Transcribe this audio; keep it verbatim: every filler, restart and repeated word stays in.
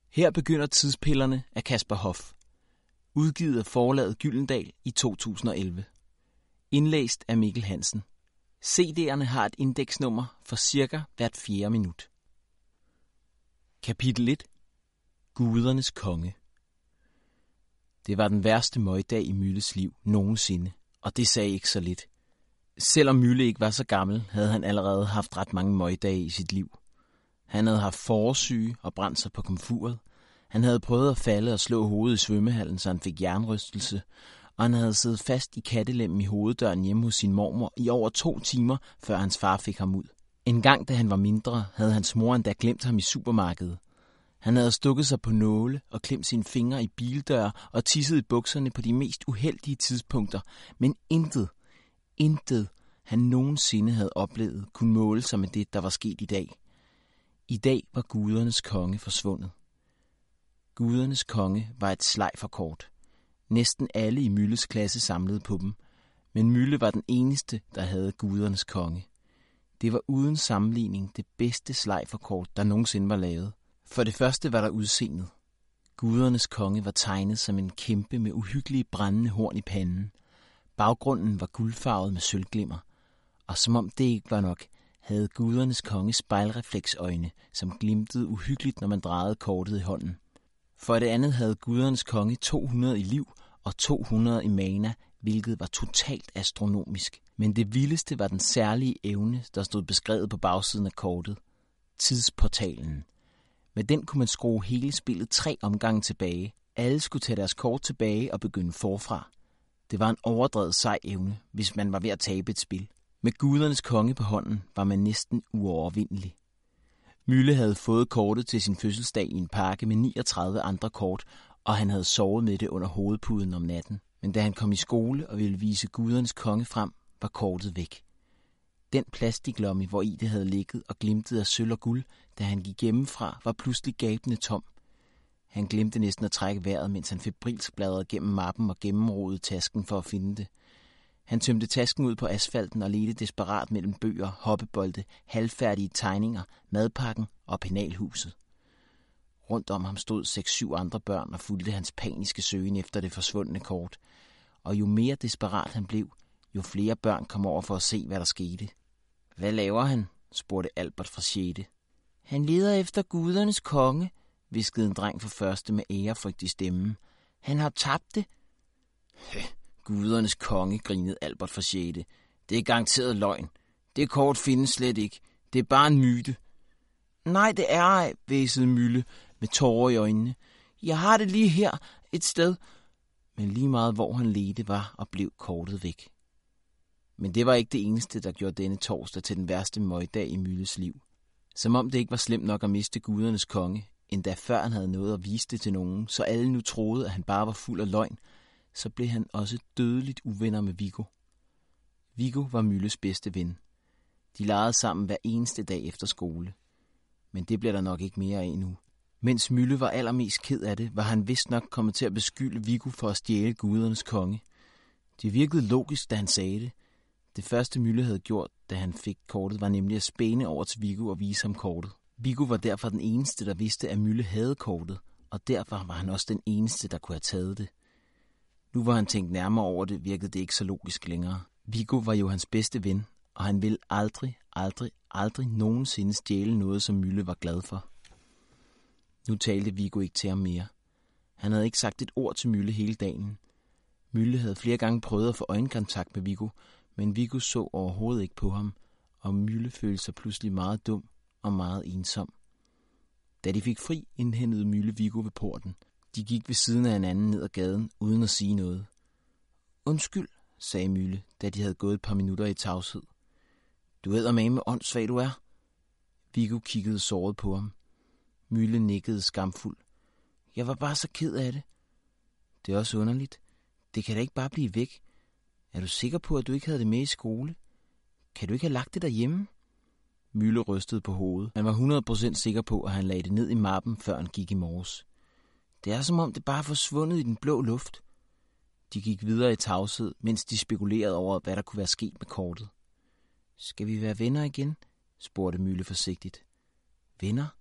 Her begynder Tidspillerne af Kasper Hoff. Udgivet af forlaget Gyldendal i to tusind og elleve. Indlæst af Mikkel Hansen. C D'erne har et indeksnummer for cirka hvert fjerde minut. Kapitel et. Gudernes konge. Det var den værste møgdag i Mylles liv nogensinde, og det sagde ikke så lidt. Selvom Mylle ikke var så gammel, havde han allerede haft ret mange møgdage i sit liv. Han havde haft forårssyge og brændt sig på komfuret. Han havde prøvet at falde og slå hovedet i svømmehallen, så han fik jernrystelse, og han havde siddet fast i kattelemmen i hoveddøren hjemme hos sin mormor i over to timer, før hans far fik ham ud. En gang, da han var mindre, havde hans mor endda glemt ham i supermarkedet. Han havde stukket sig på nåle og klemt sine fingre i bildøre og tisset i bukserne på de mest uheldige tidspunkter, men intet, intet, han nogensinde havde oplevet, kunne måle sig med det, der var sket i dag. I dag var gudernes konge forsvundet. Gudernes konge var et slejferkort. Næsten alle i Mylles klasse samlede på dem, men Mylle var den eneste, der havde gudernes konge. Det var uden sammenligning det bedste slejferkort, der nogensinde var lavet. For det første var der udseendet. Gudernes konge var tegnet som en kæmpe med uhyggelige brændende horn i panden. Baggrunden var guldfarvet med sølvglimmer, og som om det ikke var nok, havde gudernes konge spejlrefleksøjne, som glimtede uhyggeligt, når man drejede kortet i hånden. For det andet havde gudernes konge to hundrede i liv og to hundrede i mana, hvilket var totalt astronomisk. Men det vildeste var den særlige evne, der stod beskrevet på bagsiden af kortet. Tidsportalen. Med den kunne man skrue hele spillet tre omgange tilbage. Alle skulle tage deres kort tilbage og begynde forfra. Det var en overdrevet sej evne, hvis man var ved at tabe et spil. Med gudernes konge på hånden var man næsten uovervindelig. Mylle havde fået kortet til sin fødselsdag i en pakke med niogtredive andre kort, og han havde sovet med det under hovedpuden om natten. Men da han kom i skole og ville vise gudernes konge frem, var kortet væk. Den plastiklomme, hvor i det havde ligget og glimtede af sølv og guld, da han gik hjemmefra, var pludselig gabende tom. Han glemte næsten at trække vejret, mens han febrilsk bladrede gennem mappen og gennemrodede tasken for at finde det. Han tømte tasken ud på asfalten og ledte desperat mellem bøger, hoppebolde, halvfærdige tegninger, madpakken og penalhuset. Rundt om ham stod seks syv andre børn og fulgte hans paniske søgen efter det forsvundne kort. Og jo mere desperat han blev, jo flere børn kom over for at se, hvad der skete. Hvad laver han? Spurgte Albert fra sjette. Han leder efter gudernes konge, hviskede en dreng fra første med ærefrygt i stemmen. Han har tabt det. Gudernes konge, grinede Albert fra sjette. Det er garanteret løgn. Det kort findes slet ikke. Det er bare en myte. Nej, det er ej, hvæsede Mylle med tårer i øjnene. Jeg har det lige her et sted. Men lige meget hvor han ledte var og blev kortet væk. Men det var ikke det eneste, der gjorde denne torsdag til den værste møgdag i Mylles liv. Som om det ikke var slemt nok at miste gudernes konge, endda før han havde nået at vise det til nogen, så alle nu troede, at han bare var fuld af løgn, så blev han også dødeligt uvenner med Viggo. Viggo var Mylles bedste ven. De legede sammen hver eneste dag efter skole. Men det bliver der nok ikke mere af nu. Mens Mylle var allermest ked af det, var han vist nok kommet til at beskylde Viggo for at stjæle gudernes konge. Det virkede logisk, da han sagde det. Det første Mylle havde gjort, da han fik kortet, var nemlig at spæne over til Viggo og vise ham kortet. Viggo var derfor den eneste, der vidste, at Mylle havde kortet, og derfor var han også den eneste, der kunne have taget det. Nu hvor han tænkt nærmere over det, virkede det ikke så logisk længere. Viggo var jo hans bedste ven, og han ville aldrig, aldrig, aldrig nogensinde stjæle noget, som Mylle var glad for. Nu talte Viggo ikke til ham mere. Han havde ikke sagt et ord til Mylle hele dagen. Mylle havde flere gange prøvet at få øjenkontakt med Viggo, men Viggo så overhovedet ikke på ham, og Mylle følte sig pludselig meget dum og meget ensom. Da de fik fri, indhentede Mylle Viggo ved porten. De gik ved siden af hinanden ned ad gaden, uden at sige noget. Undskyld, sagde Mylle, da de havde gået et par minutter i tavshed. Du eddermame åndssvag du er. Viggo kiggede såret på ham. Mylle nikkede skamfuld. Jeg var bare så ked af det. Det er også underligt. Det kan da ikke bare blive væk. Er du sikker på, at du ikke havde det med i skole? Kan du ikke have lagt det derhjemme? Mylle rystede på hovedet. Han var hundrede procent sikker på, at han lagde det ned i mappen, før han gik i morges. Det er som om, det bare er forsvundet i den blå luft. De gik videre i tavshed, mens de spekulerede over, hvad der kunne være sket med kortet. Skal vi være venner igen? Spurgte Mylle forsigtigt. Venner?